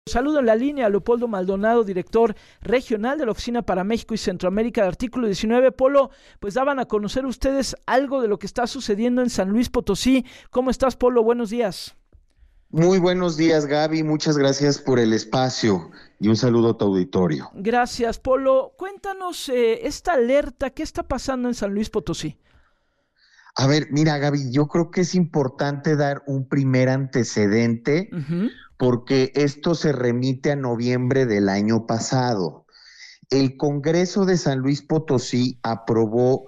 Saludo en la línea a Leopoldo Maldonado, director regional de la Oficina para México y Centroamérica de Artículo 19. Polo, pues daban a conocer ustedes algo de lo que está sucediendo en San Luis Potosí. ¿Cómo estás, Polo? Buenos días. Muy buenos días, Gaby. Muchas gracias por el espacio y un saludo a tu auditorio. Gracias, Polo. Cuéntanos esta alerta, ¿qué está pasando en San Luis Potosí? A ver, mira, Gaby, yo creo que es importante dar un primer antecedente Uh-huh. porque esto se remite a noviembre del año pasado. El Congreso de San Luis Potosí aprobó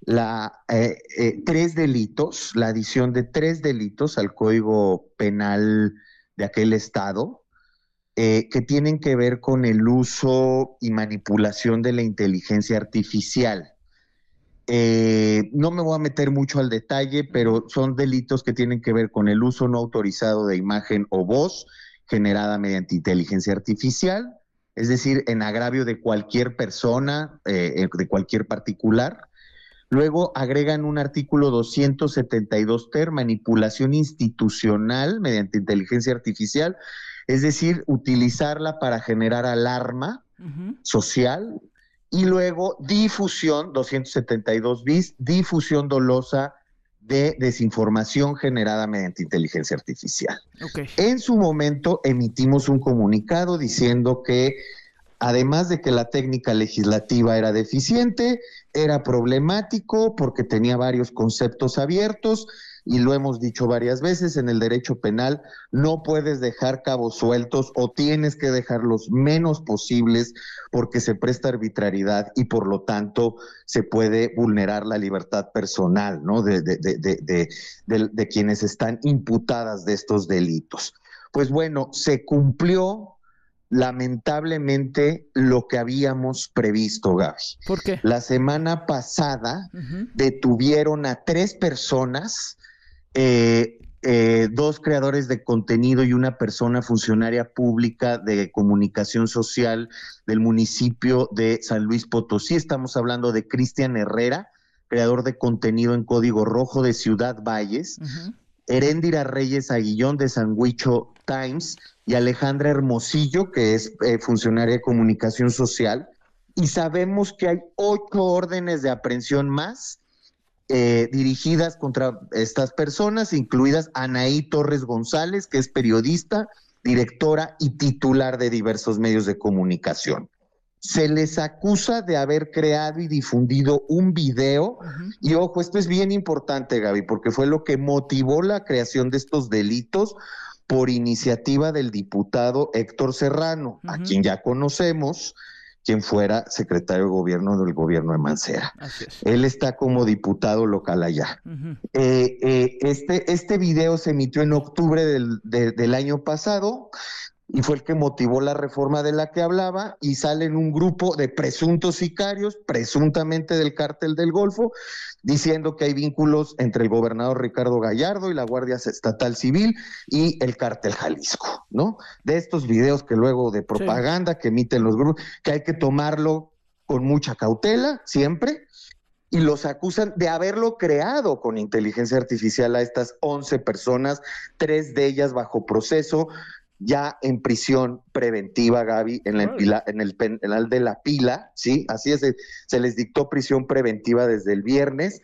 tres delitos, la adición de tres delitos al Código Penal de aquel estado, que tienen que ver con el uso y manipulación de la inteligencia artificial. No me voy a meter mucho al detalle, Uh-huh. pero son delitos que tienen que ver con el uso no autorizado de imagen o voz generada mediante inteligencia artificial, es decir, en agravio de cualquier persona, de cualquier particular. Luego agregan un artículo 272 ter, manipulación institucional mediante inteligencia artificial, es decir, utilizarla para generar alarma Uh-huh. social. Y luego difusión, 272 bis, difusión dolosa de desinformación generada mediante inteligencia artificial. Ok. En su momento emitimos un comunicado diciendo que además de que la técnica legislativa era deficiente, era problemático porque tenía varios conceptos abiertos y lo hemos dicho varias veces, en el derecho penal no puedes dejar cabos sueltos o tienes que dejarlos menos posibles porque se presta arbitrariedad y por lo tanto se puede vulnerar la libertad personal, ¿no? de quienes están imputadas de estos delitos. Pues bueno, se cumplió lamentablemente lo que habíamos previsto, Gaby. ¿Por qué? La semana pasada Uh-huh. detuvieron a tres personas, dos creadores de contenido y una persona funcionaria pública de comunicación social del municipio de San Luis Potosí. Estamos hablando de Cristian Herrera, creador de contenido en Código Rojo de Ciudad Valles, Uh-huh. Heréndira Reyes Aguillón de Sandwicho Times y Alejandra Hermosillo, que es funcionaria de comunicación social. Y sabemos que hay 8 órdenes de aprehensión más dirigidas contra estas personas, incluidas Anaí Torres González, que es periodista, directora y titular de diversos medios de comunicación. Se les acusa de haber creado y difundido un video, Uh-huh. y ojo, esto es bien importante, Gaby, porque fue lo que motivó la creación de estos delitos por iniciativa del diputado Héctor Serrano, a Uh-huh. quien ya conocemos, quien fuera secretario de gobierno del gobierno de Mancera. Así es. Él está como diputado local allá. Uh-huh. Este video se emitió en octubre del año pasado y fue el que motivó la reforma de la que hablaba, y salen un grupo de presuntos sicarios, presuntamente del cártel del Golfo, diciendo que hay vínculos entre el gobernador Ricardo Gallardo y la Guardia Estatal Civil y el cártel Jalisco, ¿no? De estos videos que luego de Sí. propaganda que emiten los grupos, que hay que tomarlo con mucha cautela siempre, y los acusan de haberlo creado con inteligencia artificial a estas 11 personas, 3 de ellas bajo proceso, ya en prisión preventiva, Gaby, Órale. en el penal de La Pila, ¿sí? Así es, se les dictó prisión preventiva desde el viernes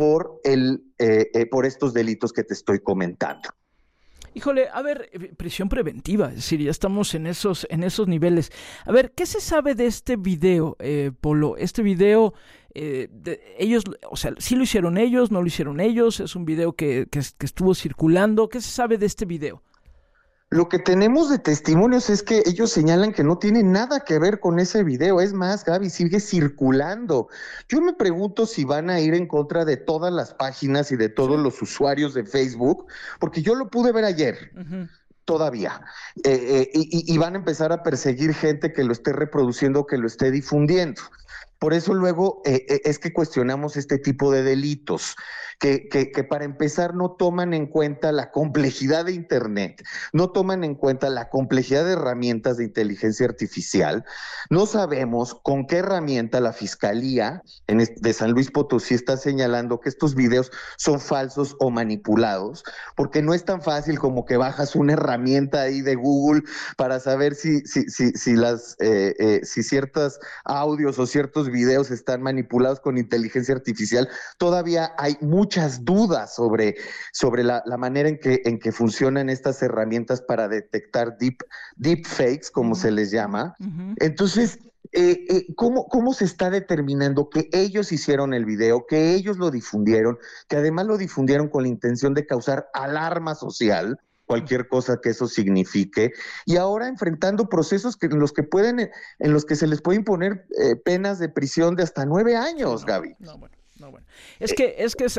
por estos delitos que te estoy comentando. Híjole, a ver, prisión preventiva, es decir, ya estamos en esos niveles. A ver, ¿qué se sabe de este video, Polo? Este video, ellos, o sea, ¿sí lo hicieron ellos, no lo hicieron ellos? Es un video que estuvo circulando. ¿Qué se sabe de este video? Lo que tenemos de testimonios es que ellos señalan que no tiene nada que ver con ese video. Es más, Gaby, sigue circulando. Yo me pregunto si van a ir en contra de todas las páginas y de Sí. todos los usuarios de Facebook, porque yo lo pude ver ayer. Uh-huh. Todavía. Y van a empezar a perseguir gente que lo esté reproduciendo, que lo esté difundiendo. Por eso luego es que cuestionamos este tipo de delitos, que para empezar no toman en cuenta la complejidad de Internet, no toman en cuenta la complejidad de herramientas de inteligencia artificial. No sabemos con qué herramienta la Fiscalía de San Luis Potosí está señalando que estos videos son falsos o manipulados, porque no es tan fácil como que bajas una herramienta ahí de Google para saber si ciertos audios o ciertos videos están manipulados con inteligencia artificial. Todavía hay muchas dudas sobre la manera en que funcionan estas herramientas para detectar deep fakes, como se les llama. Entonces, ¿cómo se está determinando que ellos hicieron el video, que ellos lo difundieron, que además lo difundieron con la intención de causar alarma social? Cualquier cosa que eso signifique, y ahora enfrentando procesos en los que se les puede imponer penas de prisión de hasta 9 años, sí, Gaby. Bueno. Es que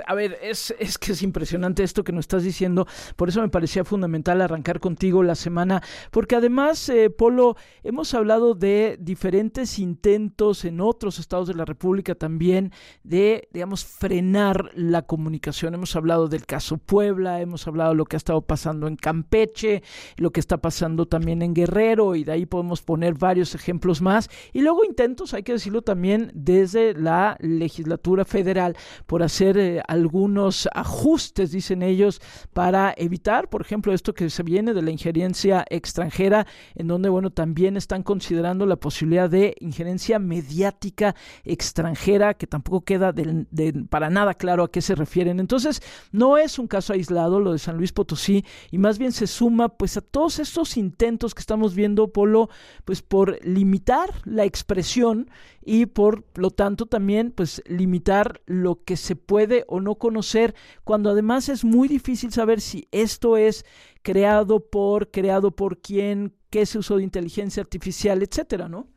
es impresionante esto que nos estás diciendo. Por eso me parecía fundamental arrancar contigo la semana, porque además, Polo, hemos hablado de diferentes intentos en otros estados de la República también de, digamos, frenar la comunicación. Hemos hablado del caso Puebla, hemos hablado de lo que ha estado pasando en Campeche, lo que está pasando también en Guerrero, y de ahí podemos poner varios ejemplos más. Y luego intentos, hay que decirlo también, desde la legislatura federal por hacer algunos ajustes, dicen ellos, para evitar, por ejemplo, esto que se viene de la injerencia extranjera, en donde, bueno, también están considerando la posibilidad de injerencia mediática extranjera, que tampoco queda para nada claro a qué se refieren. Entonces, no es un caso aislado lo de San Luis Potosí, y más bien se suma pues a todos estos intentos que estamos viendo, Polo, pues por limitar la expresión y por lo tanto también pues limitar lo que se puede o no conocer, cuando además es muy difícil saber si esto es creado por quién, qué se usó de inteligencia artificial, etcétera, ¿no?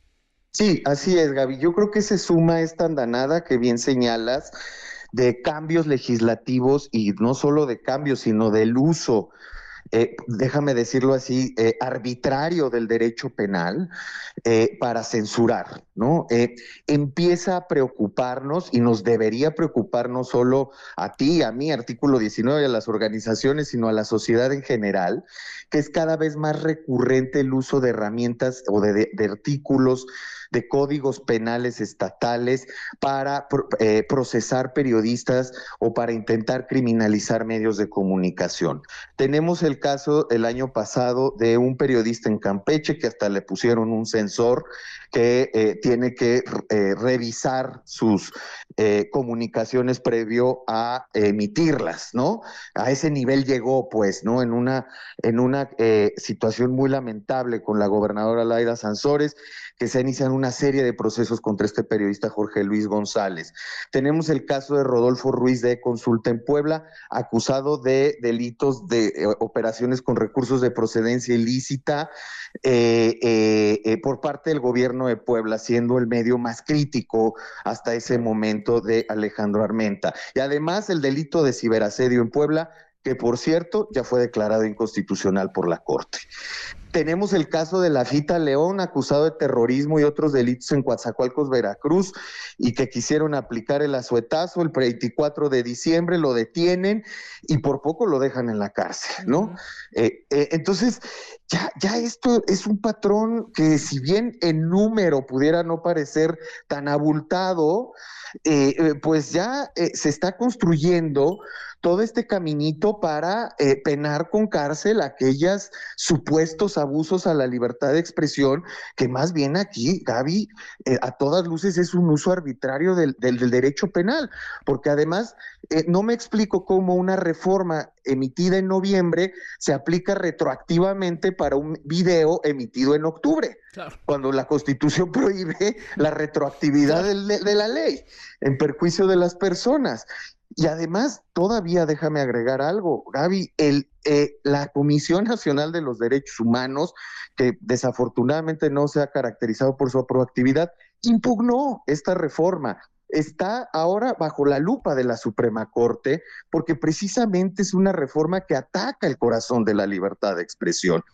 Sí, así es, Gaby. Yo creo que se suma esta andanada que bien señalas de cambios legislativos, y no solo de cambios, sino del uso, déjame decirlo así, arbitrario del derecho penal para censurar, ¿no? Empieza a preocuparnos, y nos debería preocupar no solo a ti, a mí, artículo 19, a las organizaciones, sino a la sociedad en general, que es cada vez más recurrente el uso de herramientas o de artículos de códigos penales estatales para procesar periodistas o para intentar criminalizar medios de comunicación. Tenemos el caso el año pasado de un periodista en Campeche que hasta le pusieron un sensor que tiene que revisar sus comunicaciones previo a emitirlas, ¿no? A ese nivel llegó, pues, ¿no? En una situación muy lamentable con la gobernadora Laida Sansores, que se inician una serie de procesos contra este periodista Jorge Luis González. Tenemos el caso de Rodolfo Ruiz de Consulta en Puebla, acusado de delitos de operaciones con recursos de procedencia ilícita por parte del gobierno de Puebla, siendo el medio más crítico hasta ese momento de Alejandro Armenta. Y además el delito de ciberasedio en Puebla, que por cierto ya fue declarado inconstitucional por la Corte. Tenemos el caso de Lafita León, acusado de terrorismo y otros delitos en Coatzacoalcos, Veracruz, y que quisieron aplicar el asuetazo. El 24 de diciembre lo detienen y por poco lo dejan en la cárcel, ¿no? Entonces, ya esto es un patrón que, si bien en número pudiera no parecer tan abultado, pues ya se está construyendo todo este caminito para penar con cárcel aquellos supuestos abusos a la libertad de expresión, que más bien aquí, Gaby, a todas luces es un uso arbitrario del derecho penal, porque además no me explico cómo una reforma emitida en noviembre se aplica retroactivamente para un video emitido en octubre, claro, cuando la Constitución prohíbe la retroactividad de la ley en perjuicio de las personas. Y además, todavía déjame agregar algo, Gaby, la Comisión Nacional de los Derechos Humanos, que desafortunadamente no se ha caracterizado por su proactividad, impugnó esta reforma. Está ahora bajo la lupa de la Suprema Corte, porque precisamente es una reforma que ataca el corazón de la libertad de expresión.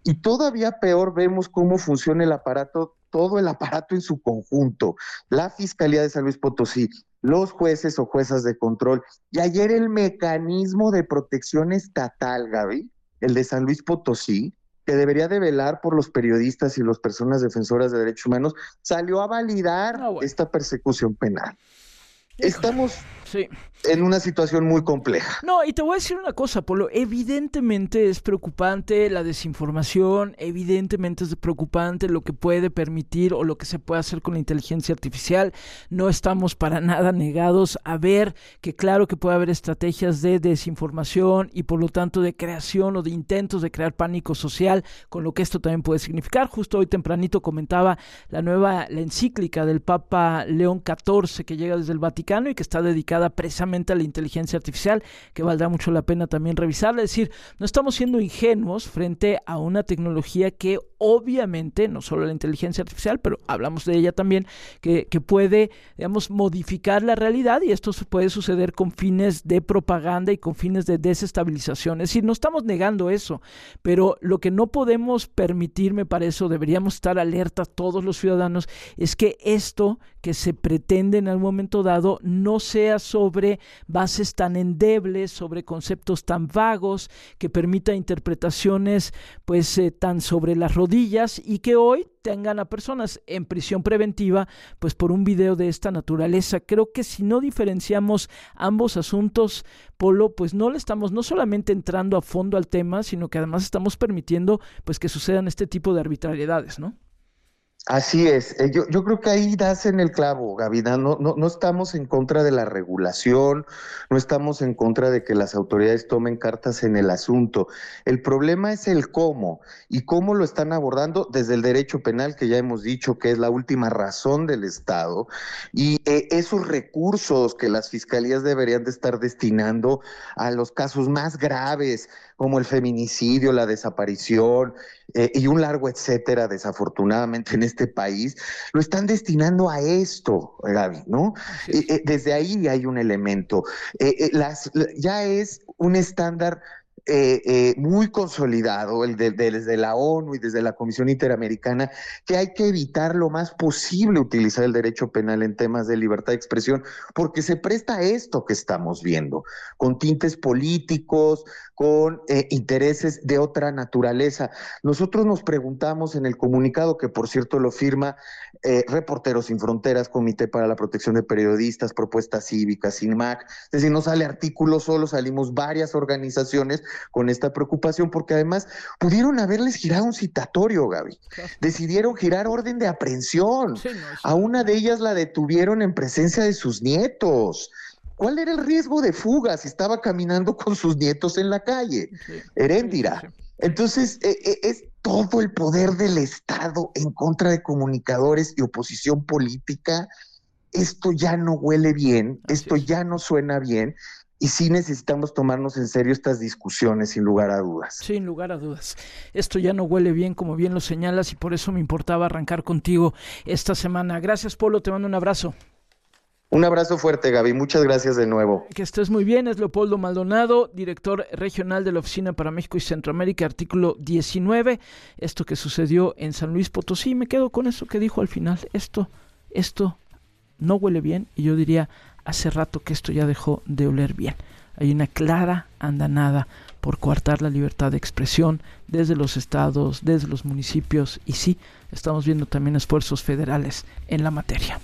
Y todavía peor vemos cómo funciona el aparato, todo el aparato en su conjunto, la Fiscalía de San Luis Potosí, los jueces o juezas de control, y ayer el mecanismo de protección estatal, Gaby, el de San Luis Potosí, que debería de velar por los periodistas y las personas defensoras de derechos humanos, salió a validar esta persecución penal. Estamos en una situación muy compleja. No, y te voy a decir una cosa, Polo, evidentemente es preocupante la desinformación, evidentemente es preocupante lo que puede permitir o lo que se puede hacer con la inteligencia artificial. No estamos para nada negados a ver que claro que puede haber estrategias de desinformación y por lo tanto de creación o de intentos de crear pánico social, con lo que esto también puede significar. Justo hoy tempranito comentaba la encíclica del Papa León XIV que llega desde el Vaticano y que está dedicada precisamente a la inteligencia artificial, que valdrá mucho la pena también revisarla. Es decir, no estamos siendo ingenuos frente a una tecnología que obviamente, no solo la inteligencia artificial, pero hablamos de ella también, que puede, digamos, modificar la realidad, y esto puede suceder con fines de propaganda y con fines de desestabilización. Es decir, no estamos negando eso, pero lo que no podemos permitir, me parece, o deberíamos estar alerta todos los ciudadanos, es que esto que se pretende en algún momento dado no sea sobre bases tan endebles, sobre conceptos tan vagos, que permita interpretaciones pues tan sobre las rodillas, y que hoy tengan a personas en prisión preventiva pues por un video de esta naturaleza. Creo que si no diferenciamos ambos asuntos, Polo, pues no solamente entrando a fondo al tema, sino que además estamos permitiendo pues que sucedan este tipo de arbitrariedades, ¿no? Así es, yo creo que ahí das en el clavo, Gavina. No estamos en contra de la regulación, no estamos en contra de que las autoridades tomen cartas en el asunto. El problema es el cómo, y cómo lo están abordando desde el derecho penal, que ya hemos dicho que es la última razón del Estado, y esos recursos que las fiscalías deberían de estar destinando a los casos más graves, como el feminicidio, la desaparición, y un largo etcétera, desafortunadamente en este país, lo están destinando a esto, Gaby, ¿no? Desde ahí hay un elemento. Ya es un estándar muy consolidado, desde la ONU y desde la Comisión Interamericana, que hay que evitar lo más posible utilizar el derecho penal en temas de libertad de expresión, porque se presta a esto que estamos viendo, con tintes políticos, con intereses de otra naturaleza. Nosotros nos preguntamos en el comunicado, que por cierto lo firma Reporteros Sin Fronteras, Comité para la Protección de Periodistas, Propuesta Cívica, CINMAC, es decir, no sale artículo solo, salimos varias organizaciones con esta preocupación, porque además pudieron haberles girado un citatorio, Gaby. Decidieron girar orden de aprehensión. A una de ellas la detuvieron en presencia de sus nietos. ¿Cuál era el riesgo de fuga si estaba caminando con sus nietos en la calle? Heréndira. Entonces, es todo el poder del Estado en contra de comunicadores y oposición política. Esto ya no huele bien, esto ya no suena bien. Y sí necesitamos tomarnos en serio estas discusiones, sin lugar a dudas. Sin lugar a dudas. Esto ya no huele bien, como bien lo señalas, y por eso me importaba arrancar contigo esta semana. Gracias, Polo, te mando un abrazo. Un abrazo fuerte, Gaby. Muchas gracias de nuevo. Que estés muy bien. Es Leopoldo Maldonado, director regional de la Oficina para México y Centroamérica, artículo 19. Esto que sucedió en San Luis Potosí. Me quedo con eso que dijo al final. Esto no huele bien, y yo diría, hace rato que esto ya dejó de oler bien. Hay una clara andanada por coartar la libertad de expresión desde los estados, desde los municipios, y sí, estamos viendo también esfuerzos federales en la materia.